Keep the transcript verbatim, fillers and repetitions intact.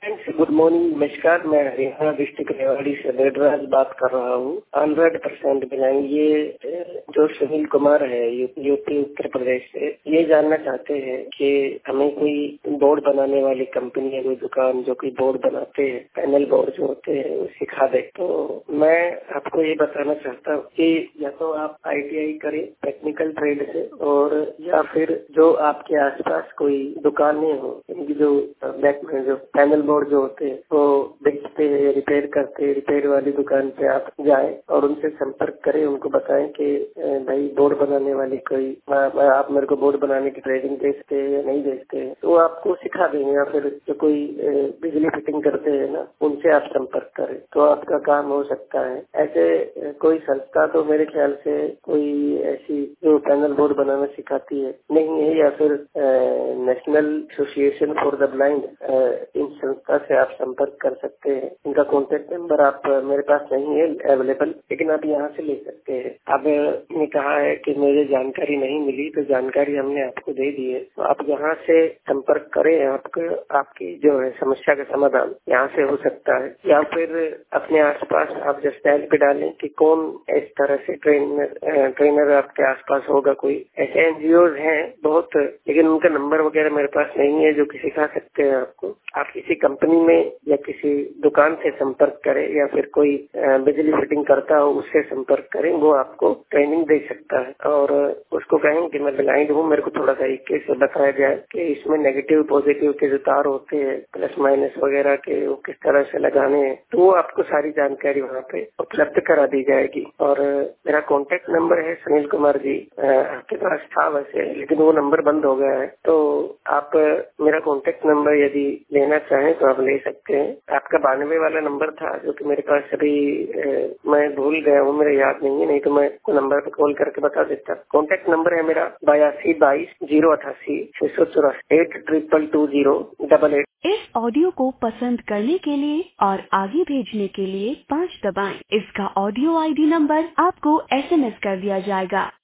Good morning, नमस्कार। मैं Haryana district Rewari से वेदराज बात कर रहा हूँ। हंड्रेड परसेंट बिलाइन ये जो सुनील कुमार है यूपी उत्तर प्रदेश से, ये जानना चाहते हैं कि हमें कोई बोर्ड बनाने वाली कंपनी है, कोई दुकान जो कोई बोर्ड बनाते हैं, पैनल बोर्ड जो होते हैं, वो सिखा दे। तो मैं आपको ये बताना चाहता हूँ कि या तो आप आई टी आई करें टेक्निकल ट्रेड से, और या फिर जो आपके आसपास कोई दुकानें हो, इनकी जो बैक में जो पैनल बोर्ड जो होते हैं वो बेचते हैं, रिपेयर करते हैं, रिपेयर वाली दुकान पे आप जाएं और उनसे संपर्क करें। उनको बताएं कि भाई बोर्ड बनाने वाली कोई आप मेरे को बोर्ड बनाने की ट्रेनिंग दे सकते हैं या नहीं दे सकते हैं, तो आपको सिखा देंगे। या फिर जो कोई बिजली फिटिंग करते हैं ना, उनसे आप संपर्क करें तो आपका काम हो सकता है। ऐसे कोई संस्था तो मेरे ख्याल से कोई ऐसी जो पैनल बोर्ड बनाना सिखाती है नहीं है, या फिर national association for the blind, इन संस्था से आप संपर्क कर सकते हैं। इनका कॉन्टेक्ट नंबर आप मेरे पास नहीं है अवेलेबल, लेकिन आप यहाँ से ले सकते हैं। आपने कहा है कि मुझे जानकारी नहीं मिली, तो जानकारी हमने आपको दे दी है, तो आप यहाँ से संपर्क करें। आपको आपकी जो है समस्या का समाधान यहाँ से हो सकता है। या फिर अपने आसपास आप जस्ट टैग पे डालें कि कौन इस तरह से ट्रेनर ट्रेनर आपके आसपास होगा। कोई ऐसे एनजीओ हैं बहुत, लेकिन उनका नंबर वगैरह मेरे पास नहीं है जो कि सिखा सकते हैं आपको। आप किसी कंपनी में या किसी दुकान से संपर्क करें, या फिर कोई बिजली फिटिंग करता हो उससे संपर्क करें, वो आपको ट्रेनिंग दे सकता है। और उसको कहें कि मैं ब्लाइंड हूँ, मेरे को थोड़ा तरीके से बताया जाए कि इसमें नेगेटिव पॉजिटिव के जो तार होते हैं, प्लस माइनस वगैरह के, वो किस तरह से लगाने हैं, तो वो आपको सारी जानकारी वहाँ पे उपलब्ध करा दी जाएगी। और मेरा कॉन्टेक्ट नंबर है सुनील कुमार जी, आपके पास था वैसे, लेकिन वो नंबर बंद हो गया है। तो आप मेरा कॉन्टेक्ट नंबर यदि लेना चाहें तो आप ले सकते हैं। आपका बानवे वाला नंबर था जो कि मेरे पास अभी मैं भूल गया हूँ, मेरे याद नहीं है, नहीं तो मैं नंबर पे कॉल करके बता देता। कॉन्टेक्ट नंबर है मेरा बयासी बाईस जीरो अठासी छह सौ चौरासी eight triple two zero double eight. इस ऑडियो को पसंद करने के लिए और आगे भेजने के लिए पाँच दबाएं। इसका ऑडियो आई डी नंबर आपको एस एम एस कर दिया जाएगा।